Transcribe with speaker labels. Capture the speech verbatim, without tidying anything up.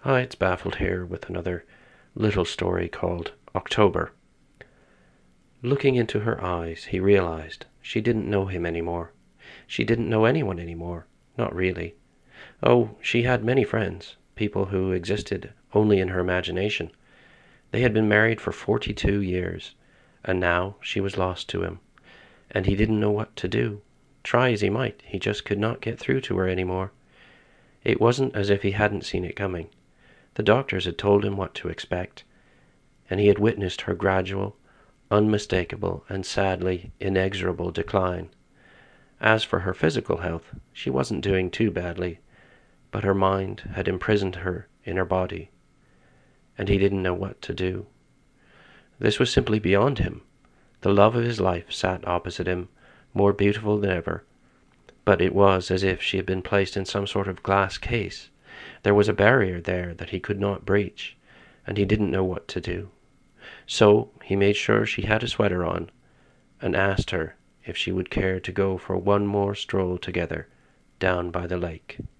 Speaker 1: Hi, it's Baffled here with another little story called October. Looking into her eyes, he realized she didn't know him anymore. She didn't know anyone anymore. Not really. Oh, she had many friends, people who existed only in her imagination. They had been married for forty-two years, and now she was lost to him, and he didn't know what to do. Try as he might, he just could not get through to her anymore. It wasn't as if he hadn't seen it coming. The doctors had told him what to expect, and he had witnessed her gradual, unmistakable, and sadly inexorable decline. As for her physical health, she wasn't doing too badly, but her mind had imprisoned her in her body, and he didn't know what to do. This was simply beyond him. The love of his life sat opposite him, more beautiful than ever, but it was as if she had been placed in some sort of glass case. There was a barrier there that he could not breach, and he didn't know what to do. So he made sure she had a sweater on, and asked her if she would care to go for one more stroll together down by the lake.